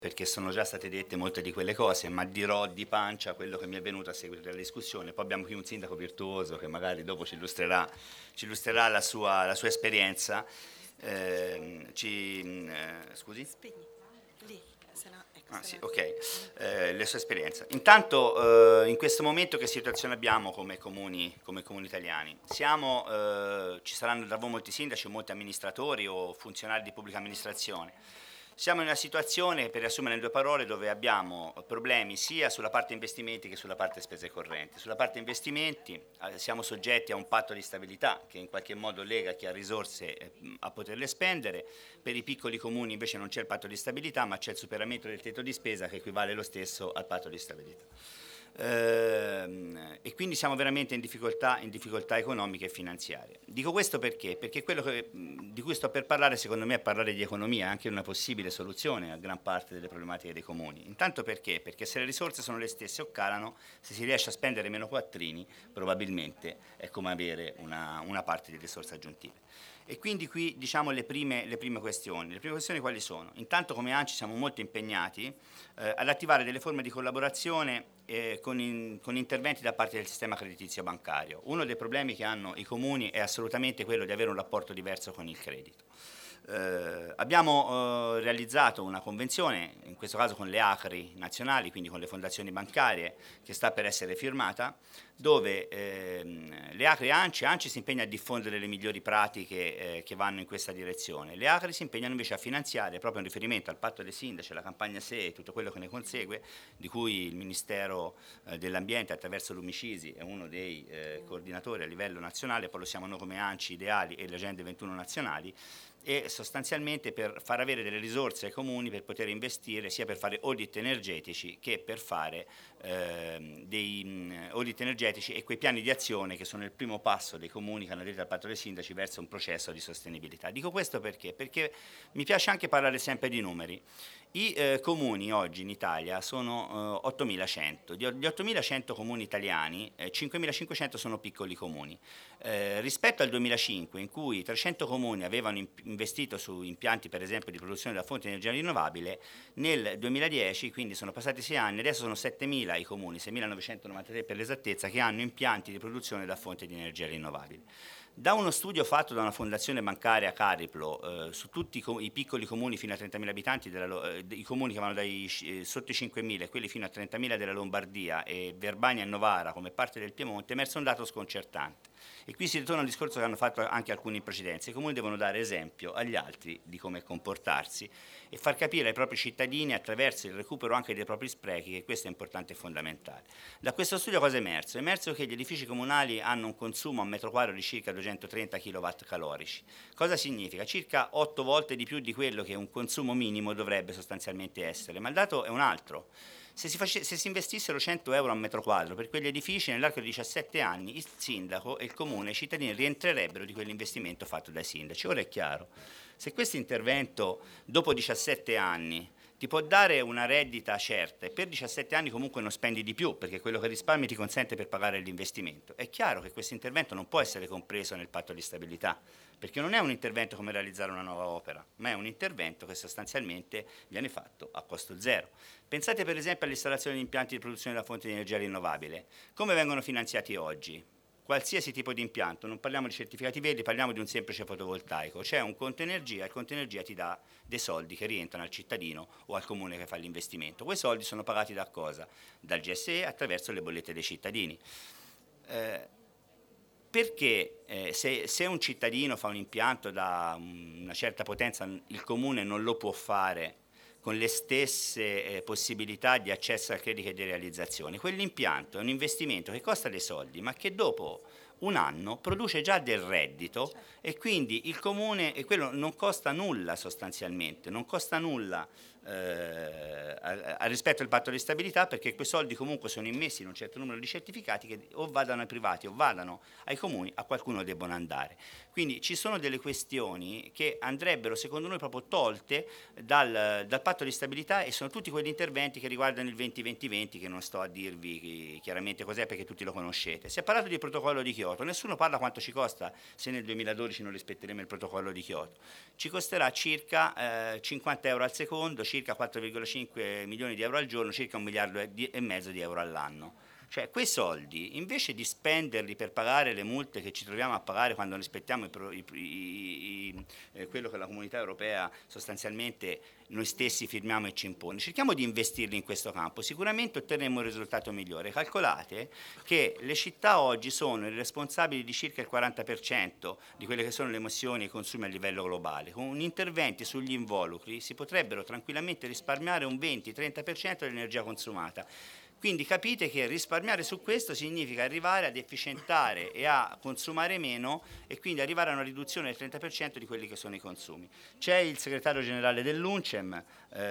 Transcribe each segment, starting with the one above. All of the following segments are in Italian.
perché sono già state dette molte di quelle cose, ma dirò di pancia quello che mi è venuto a seguito della discussione. Poi abbiamo qui un sindaco virtuoso che magari dopo ci illustrerà la sua esperienza. Scusi? Spegni. Lì, se no, ecco, Ah se sì, no... ok. Le sue esperienze. Intanto, in questo momento che situazione abbiamo come comuni italiani? Ci saranno da voi molti sindaci, molti amministratori o funzionari di pubblica amministrazione. Siamo in una situazione, per riassumere in due parole, dove abbiamo problemi sia sulla parte investimenti che sulla parte spese correnti. Sulla parte investimenti siamo soggetti a un patto di stabilità che in qualche modo lega chi ha risorse a poterle spendere. Per i piccoli comuni invece non c'è il patto di stabilità, ma c'è il superamento del tetto di spesa che equivale lo stesso al patto di stabilità. E quindi siamo veramente in difficoltà economiche e finanziarie. Dico questo perché? Perché quello di cui sto per parlare, secondo me, è parlare di economia, anche una possibile soluzione a gran parte delle problematiche dei comuni. Intanto perché? Perché se le risorse sono le stesse o calano, se si riesce a spendere meno quattrini, probabilmente è come avere una parte di risorse aggiuntive. E quindi qui diciamo le prime questioni. Le prime questioni quali sono? Intanto come ANCI siamo molto impegnati ad attivare delle forme di collaborazione con interventi da parte del sistema creditizio bancario. Uno dei problemi che hanno i comuni è assolutamente quello di avere un rapporto diverso con il credito. Abbiamo realizzato una convenzione, in questo caso con le ACRI nazionali, quindi con le fondazioni bancarie, che sta per essere firmata, dove le ACRI e ANCI si impegna a diffondere le migliori pratiche che vanno in questa direzione. Le ACRI si impegnano invece a finanziare, proprio in riferimento al patto dei sindaci, alla campagna SE e tutto quello che ne consegue, di cui il Ministero dell'Ambiente attraverso l'Umicisi è uno dei coordinatori a livello nazionale, poi lo siamo noi come ANCI Ideali e le Agende 21 nazionali, e sostanzialmente per far avere delle risorse ai comuni per poter investire sia per fare audit energetici che per fare dei audit energetici e quei piani di azione che sono il primo passo dei comuni che hanno aderito al patto dei sindaci verso un processo di sostenibilità. Dico questo perché? Perché mi piace anche parlare sempre di numeri. I comuni oggi in Italia sono 8.100. Gli 8.100 comuni italiani, 5.500 sono piccoli comuni. Rispetto al 2005, in cui 300 comuni avevano investito su impianti per esempio di produzione da fonte di energia rinnovabile, nel 2010, quindi sono passati 6 anni, adesso sono 7.000 i comuni, 6.993 per l'esattezza, che hanno impianti di produzione da fonte di energia rinnovabile. Da uno studio fatto da una fondazione bancaria Cariplo su tutti i piccoli comuni fino a 30.000 abitanti, i comuni che vanno sotto i 5.000 e quelli fino a 30.000 della Lombardia e Verbania e Novara come parte del Piemonte, è emerso un dato sconcertante. E qui si ritorna al discorso che hanno fatto anche alcuni in precedenza. I comuni devono dare esempio agli altri di come comportarsi e far capire ai propri cittadini attraverso il recupero anche dei propri sprechi che questo è importante e fondamentale. Da questo studio cosa è emerso? È emerso che gli edifici comunali hanno un consumo a metro quadro di circa 230 kWh calorici. Cosa significa? Circa 8 volte di più di quello che un consumo minimo dovrebbe sostanzialmente essere, ma il dato è un altro. Se si investissero 100 euro a metro quadro per quegli edifici, nell'arco di 17 anni il sindaco e il comune e i cittadini rientrerebbero di quell'investimento fatto dai sindaci. Ora è chiaro, se questo intervento dopo 17 anni ti può dare una reddita certa e per 17 anni comunque non spendi di più perché quello che risparmi ti consente per pagare l'investimento, è chiaro che questo intervento non può essere compreso nel patto di stabilità, perché non è un intervento come realizzare una nuova opera, ma è un intervento che sostanzialmente viene fatto a costo zero. Pensate per esempio all'installazione di impianti di produzione da fonte di energia rinnovabile. Come vengono finanziati oggi? Qualsiasi tipo di impianto, non parliamo di certificati verdi, parliamo di un semplice fotovoltaico. C'è un conto energia, il conto energia ti dà dei soldi che rientrano al cittadino o al comune che fa l'investimento. Quei soldi sono pagati da cosa? Dal GSE attraverso le bollette dei cittadini. Eh, perché se un cittadino fa un impianto da una certa potenza, il comune non lo può fare con le stesse possibilità di accesso al credito e di realizzazione? Quell'impianto è un investimento che costa dei soldi, ma che dopo un anno produce già del reddito e quindi il comune, e quello non costa nulla sostanzialmente, non costa nulla al rispetto del patto di stabilità, perché quei soldi comunque sono immessi in un certo numero di certificati che o vadano ai privati o vadano ai comuni, a qualcuno debbono andare. Quindi ci sono delle questioni che andrebbero secondo noi proprio tolte dal patto di stabilità, e sono tutti quegli interventi che riguardano il 20-20-20, che non sto a dirvi chiaramente cos'è perché tutti lo conoscete. Si è parlato di protocollo di Kyoto, nessuno parla quanto ci costa se nel 2012 non rispetteremo il protocollo di Kyoto. Ci costerà circa 50 euro al secondo, circa 4,5 milioni di euro al giorno, circa 1,5 miliardi di euro all'anno. Cioè, quei soldi, invece di spenderli per pagare le multe che ci troviamo a pagare quando rispettiamo quello che la comunità europea sostanzialmente noi stessi firmiamo e ci impone, cerchiamo di investirli in questo campo, sicuramente otterremo un risultato migliore. Calcolate che le città oggi sono i responsabili di circa il 40% di quelle che sono le emissioni e i consumi a livello globale. Con interventi sugli involucri si potrebbero tranquillamente risparmiare un 20-30% dell'energia consumata. Quindi capite che risparmiare su questo significa arrivare ad efficientare e a consumare meno, e quindi arrivare a una riduzione del 30% di quelli che sono i consumi. C'è il segretario generale dell'UNCEM,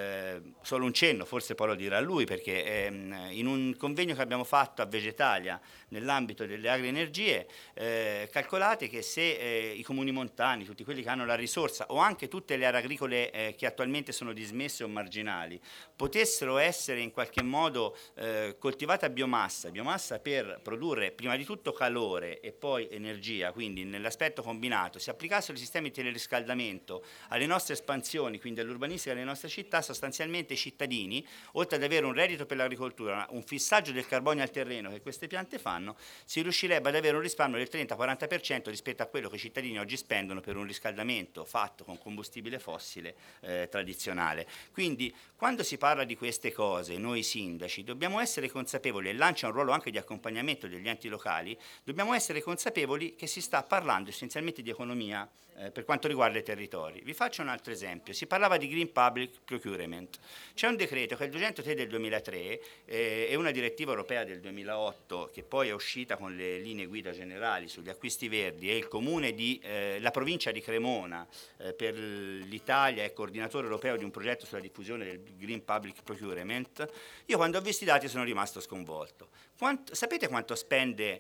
solo un cenno, forse poi lo dirà lui, perché in un convegno che abbiamo fatto a Vegetalia nell'ambito delle agroenergie, calcolate che se i comuni montani, tutti quelli che hanno la risorsa, o anche tutte le aree agricole che attualmente sono dismesse o marginali, potessero essere in qualche modo coltivate a biomassa per produrre prima di tutto calore e poi energia, quindi nell'aspetto combinato, si applicassero i sistemi di teleriscaldamento alle nostre espansioni, quindi all'urbanistica delle nostre città, sostanzialmente i cittadini, oltre ad avere un reddito per l'agricoltura, un fissaggio del carbonio al terreno che queste piante fanno, si riuscirebbe ad avere un risparmio del 30-40% rispetto a quello che i cittadini oggi spendono per un riscaldamento fatto con combustibile fossile tradizionale. Quindi quando si parla di queste cose, noi sindaci dobbiamo essere consapevoli, e lancia un ruolo anche di accompagnamento degli enti locali, dobbiamo essere consapevoli che si sta parlando essenzialmente di economia per quanto riguarda i territori. Vi faccio un altro esempio, si parlava di Green Public Procurement. C'è un decreto che è il 203 del 2003 e una direttiva europea del 2008 che poi è uscita con le linee guida generali sugli acquisti verdi, e il comune di la provincia di Cremona per l'Italia è coordinatore europeo di un progetto sulla diffusione del Green Public Procurement. Io quando ho visto i dati sono rimasto sconvolto. Sapete quanto spende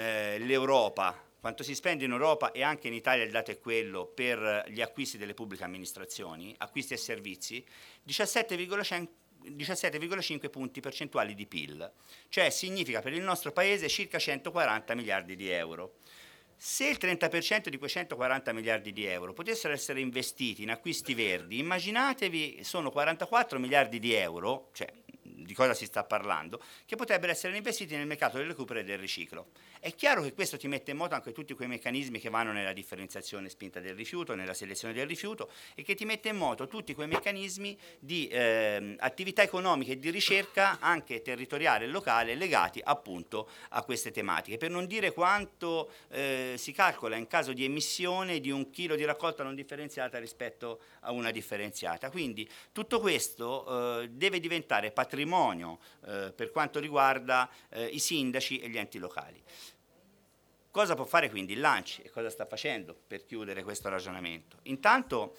l'Europa? Quanto si spende in Europa e anche in Italia, il dato è quello, per gli acquisti delle pubbliche amministrazioni, acquisti e servizi, 17,5 punti percentuali di PIL, cioè significa per il nostro paese circa 140 miliardi di euro. Se il 30% di quei 140 miliardi di euro potessero essere investiti in acquisti verdi, immaginatevi, sono 44 miliardi di euro, cioè di cosa si sta parlando, che potrebbero essere investiti nel mercato del recupero e del riciclo. È chiaro che questo ti mette in moto anche tutti quei meccanismi che vanno nella differenziazione spinta del rifiuto, nella selezione del rifiuto, e che ti mette in moto tutti quei meccanismi di attività economiche e di ricerca anche territoriale e locale legati appunto a queste tematiche, per non dire quanto si calcola in caso di emissione di un chilo di raccolta non differenziata rispetto a una differenziata. Quindi tutto questo deve diventare patrimonio per quanto riguarda i sindaci e gli enti locali. Cosa può fare quindi il Lanci e cosa sta facendo per chiudere questo ragionamento? Intanto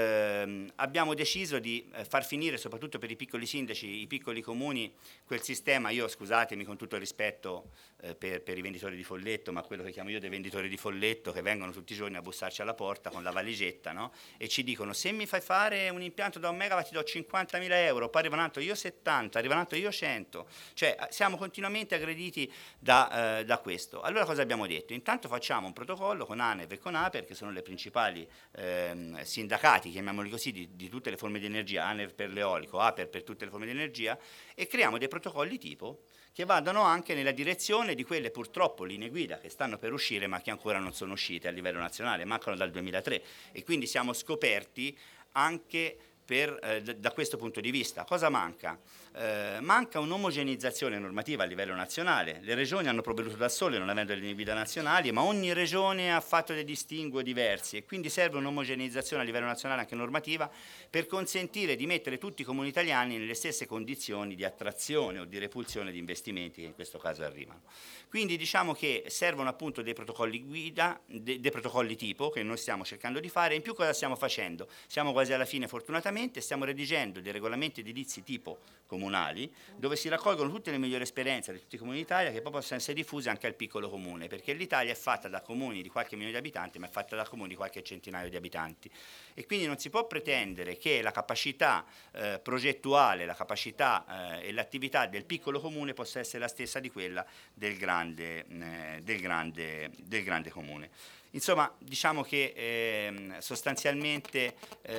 abbiamo deciso di far finire, soprattutto per i piccoli sindaci, i piccoli comuni, quel sistema, io scusatemi con tutto il rispetto per i venditori di folletto, ma quello che chiamo io dei venditori di folletto che vengono tutti i giorni a bussarci alla porta con la valigetta, no? E ci dicono: se mi fai fare un impianto da 1 megawatt ti do 50.000 euro, poi arrivano altro io 70, arrivano altro io 100, cioè siamo continuamente aggrediti da questo. Allora cosa abbiamo detto? Intanto facciamo un protocollo con ANEV e con APER, che sono le principali sindacati, chiamiamoli così, di tutte le forme di energia, ANEV per l'eolico, APER per tutte le forme di energia, e creiamo dei protocolli tipo che vadano anche nella direzione di quelle purtroppo linee guida che stanno per uscire ma che ancora non sono uscite a livello nazionale, mancano dal 2003, e quindi siamo scoperti anche da questo punto di vista. Cosa manca? Manca un'omogeneizzazione normativa a livello nazionale. Le regioni hanno provveduto da sole non avendo le linee guida nazionali, ma ogni regione ha fatto dei distinguo diversi e quindi serve un'omogeneizzazione a livello nazionale anche normativa per consentire di mettere tutti i comuni italiani nelle stesse condizioni di attrazione o di repulsione di investimenti che in questo caso arrivano. Quindi diciamo che servono appunto dei protocolli guida, dei protocolli tipo che noi stiamo cercando di fare. In più cosa stiamo facendo? Siamo quasi alla fine, fortunatamente. Parallelamente stiamo redigendo dei regolamenti edilizi tipo comunali, dove si raccolgono tutte le migliori esperienze di tutti i comuni d'Italia che poi possono essere diffuse anche al piccolo comune, perché l'Italia è fatta da comuni di qualche milione di abitanti, ma è fatta da comuni di qualche centinaio di abitanti. E quindi non si può pretendere che la capacità progettuale, la capacità e l'attività del piccolo comune possa essere la stessa di quella del grande comune. Insomma, diciamo che sostanzialmente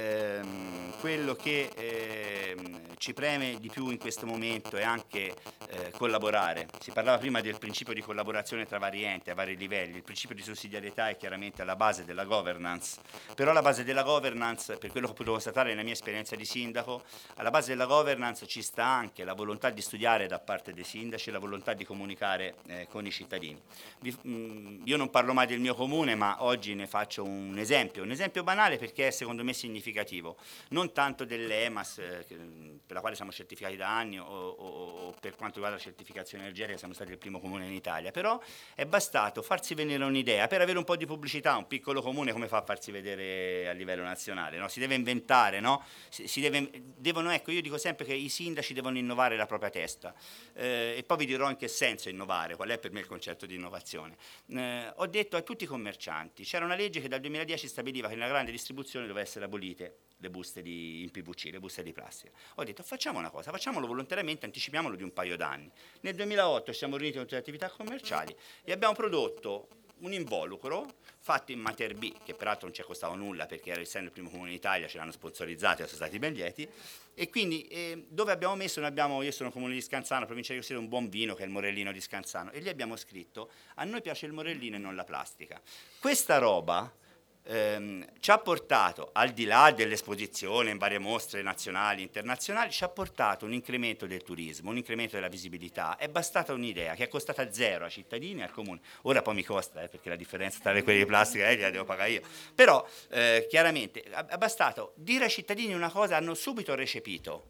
quello che ci preme di più in questo momento è anche collaborare. Si parlava prima del principio di collaborazione tra vari enti a vari livelli, il principio di sussidiarietà è chiaramente alla base della governance, però alla base della governance, per quello che ho potuto constatare nella mia esperienza di sindaco, alla base della governance ci sta anche la volontà di studiare da parte dei sindaci, la volontà di comunicare con i cittadini. Io non parlo mai del mio comune, ma oggi ne faccio un esempio banale perché è secondo me significativo, non tanto dell'EMAS per la quale siamo certificati da anni o per quanto riguarda la certificazione energetica siamo stati il primo comune in Italia, però è bastato farsi venire un'idea per avere un po' di pubblicità. Un piccolo comune come fa a farsi vedere a livello nazionale? No? Si deve inventare, no? Ecco, io dico sempre che i sindaci devono innovare la propria testa e poi vi dirò in che senso innovare, qual è per me il concetto di innovazione. Ho detto a tutti i commercianti, c'era una legge che dal 2010 stabiliva che nella grande distribuzione dovevano essere abolite le buste in PVC, le buste di plastica. Ho detto facciamo una cosa, facciamolo volontariamente, anticipiamolo di un paio d'anni. Nel 2008 ci siamo riuniti con tutte le attività commerciali e abbiamo prodotto un involucro fatto in Mater B, che peraltro non ci è costato nulla perché era essendo il primo comune d'Italia, ce l'hanno sponsorizzato e sono stati ben lieti. E quindi dove abbiamo messo, io sono comune di Scanzano, provincia di Rossino, un buon vino che è il Morellino di Scanzano, e lì abbiamo scritto a noi piace il Morellino e non la plastica. Questa roba ci ha portato, al di là dell'esposizione in varie mostre nazionali e internazionali, ci ha portato un incremento del turismo, un incremento della visibilità. È bastata un'idea che è costata zero ai cittadini e al comune. Ora poi mi costa, perché la differenza tra quelle di plastica gliela devo pagare io. Però chiaramente è bastato dire ai cittadini una cosa, hanno subito recepito.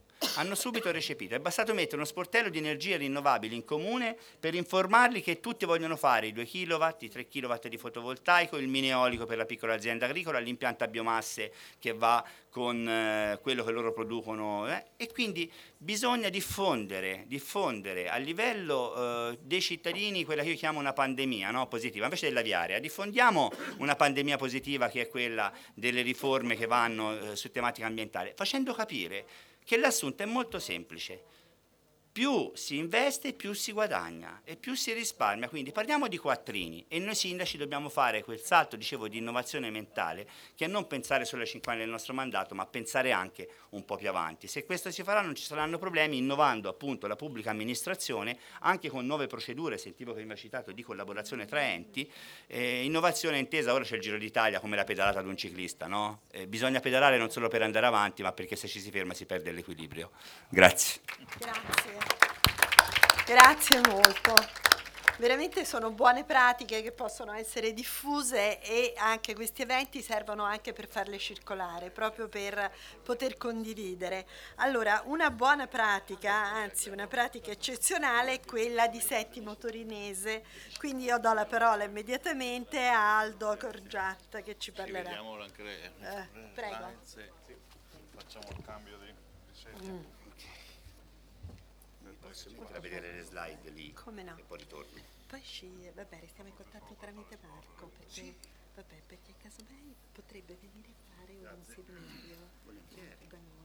È bastato mettere uno sportello di energie rinnovabili in comune per informarli che tutti vogliono fare i 2 kW, i 3 kW di fotovoltaico, il mini eolico per la piccola azienda agricola, l'impianto a biomasse che va con quello che loro producono e quindi bisogna diffondere a livello dei cittadini quella che io chiamo una pandemia, no? Positiva, invece della viaria, diffondiamo una pandemia positiva che è quella delle riforme che vanno su tematica ambientale, facendo capire che l'assunto è molto semplice. Più si investe, più si guadagna e più si risparmia. Quindi parliamo di quattrini e noi sindaci dobbiamo fare quel salto, dicevo, di innovazione mentale, che è non pensare solo ai 5 anni del nostro mandato, ma pensare anche un po' più avanti. Se questo si farà non ci saranno problemi, innovando appunto la pubblica amministrazione, anche con nuove procedure, sentivo che mi ha citato, di collaborazione tra enti. Innovazione intesa, ora c'è il Giro d'Italia come la pedalata di un ciclista, no? Bisogna pedalare non solo per andare avanti, ma perché se ci si ferma si perde l'equilibrio. Grazie. Grazie molto. Veramente sono buone pratiche che possono essere diffuse e anche questi eventi servono anche per farle circolare, proprio per poter condividere. Allora, una buona pratica, anzi una pratica eccezionale è quella di Settimo Torinese, quindi io do la parola immediatamente a Aldo Corgiatta che ci parlerà. Vediamolo anche lei. Prego. Sì. Facciamo il cambio di sede. Posso mettere a vedere le slide lì? Come no? E poi ritorno. Poi restiamo in contatto tramite Marco, perché casomai potrebbe venire a fare un seminario Volentieri. da noi.